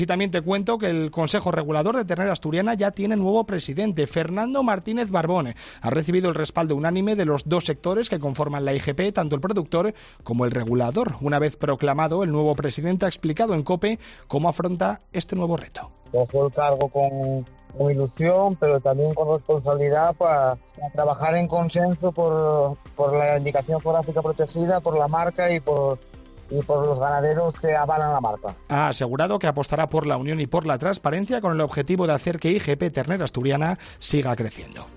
Y también te cuento que el Consejo Regulador de Ternera Asturiana ya tiene nuevo presidente. Fernando Martínez Barbón ha recibido el respaldo unánime de los dos sectores que conforman la IGP, tanto el productor como el regulador. Una vez proclamado, el nuevo presidente ha explicado en COPE cómo afronta este nuevo reto. Cojo el cargo con ilusión, pero también con responsabilidad para trabajar en consenso por la indicación geográfica protegida, por la marca y por los ganaderos que avalan la marca. Ha asegurado que apostará por la unión y por la transparencia con el objetivo de hacer que IGP Ternera Asturiana siga creciendo.